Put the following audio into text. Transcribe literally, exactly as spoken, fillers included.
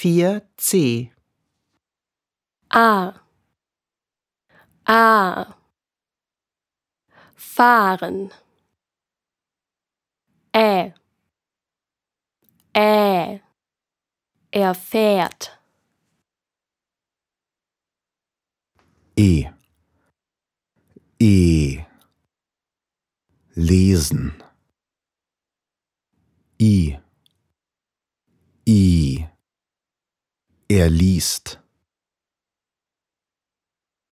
vier c. A. A. Fahren. Ä. Ä. Er fährt. E. E. Lesen. I. I. Er liest.